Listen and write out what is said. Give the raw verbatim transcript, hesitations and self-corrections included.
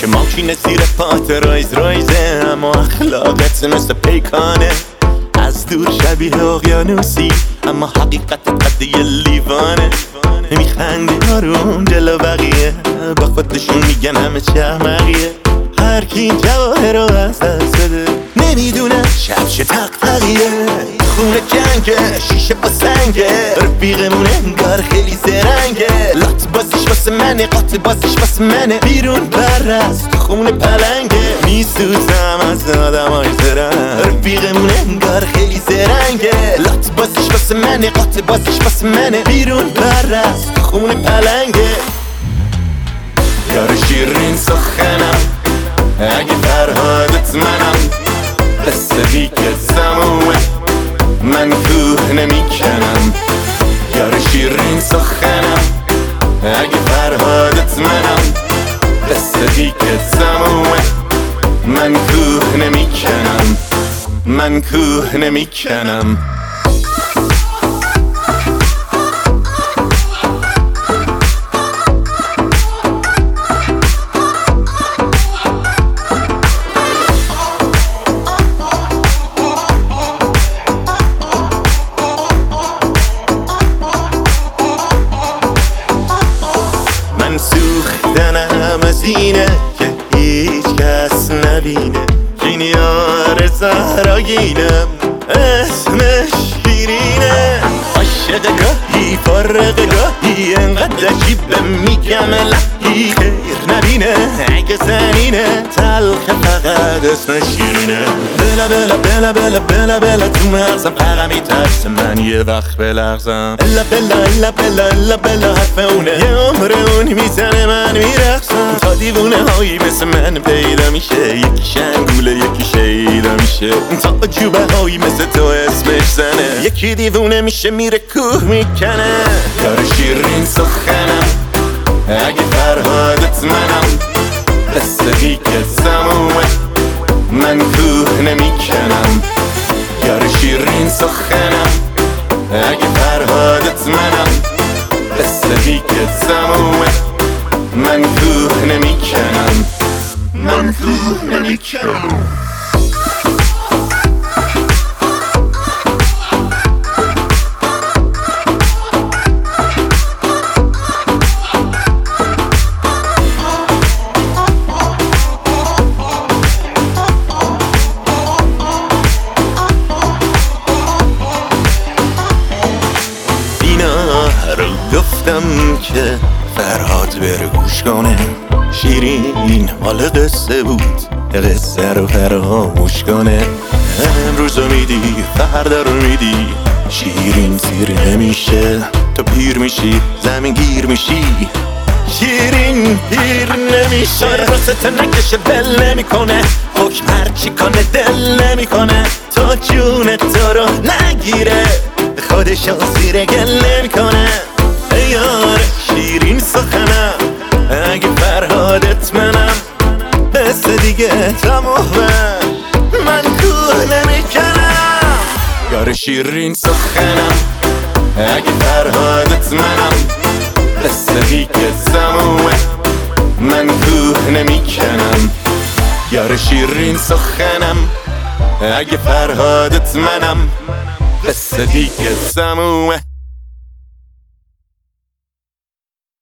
که ماشین زیر پات رایز رایزه، اما اخلاقت مثل پیکانه. از دور شبیه اقیانوسی اما حقیقت قد یه لیوانه. میخندی آروم جلو بقیه، با خودشون میگن همه چه احمقیه. هر کی این جواهر رو از دست بده نمیدونه شب چه تقتقیه. خونه جنگه، شیشه با سنگه، رفیقمونه انگار خیلی زرنگه. لات بازیش واسه منه، قاط بازیش واسه منه. بیرون پرست تو خونه پلنگه، میسوزم از آدم های زرنگ. رفیقمونه انگار خیلی زرنگه. لات بازیش واسه منه، قاط بازیش واسه منه. بیرون پرست تو خونه پلنگه. یار شیرین سخنم اگه فرهادت منم، قصه دیگه تمومه من کوه نمیکنم. یار شیرین سخنم اگه فرهادت منم، قصه دیگه تمومه من کوه نمیکنم. من کوه نمیکنم. من سوختنم از اینه که هیچ کس نبینه. این یار زهراگینم اسمش شیرینه. عاشق گاهی فارغ گاهی انقدر عجیبه میگم الهی خیر نبینه. اگه زنینه تلخ فقط اسمش شیرینه. بلا بلا بلا بلا بلا بلا تو مغزم فقط میترسه من یه وقت بلغزم. الا بلا الا بلا الا بلا حرف اونه، یه عمر اون میزنه من میرقصم. تا دیوونه هایی مثل من پیدا میشه، یکی شنگوله یکی شیدا میشه. تا عجوبه هایی مثل تو اسمش زنه، یکی دیوونه میشه میره کوه میکنه. یار شیرین سخنم اگه فرهادت منم، قصه دیگه تمومه من کوه نمیکنم. یار شیرین سخنم اگه فرهادت منم، قصه دیگه تمومه من کوه نمیکنم. من کوه نمیکنم. رو گفتم که فرهاد بره گوش کنه. شیرین مال قصه بود، قصه رو فراموش کنه. امروز رو میدی فردا رو میدی، شیرین سیر نمیشه. تو پیر میشی زمین گیر میشی، شیرین پیر نمیشه. راست نکشه بل نمیکنه، حکم هرچی کنه دل نمیکنه. تا جون تو رو نگیره خودش زیر گل نمیکنه. ای یار شیرین سخنم اگه فرهادت منم، قصه دیگه تمومه من کوه نمیکنم. یار شیرین سخنم اگه فرهادت منم، قصه دیگه تمومه من کوه نمیکنم. یار شیرین سخنم اگه فرهادت منم، قصه دیگه تمومه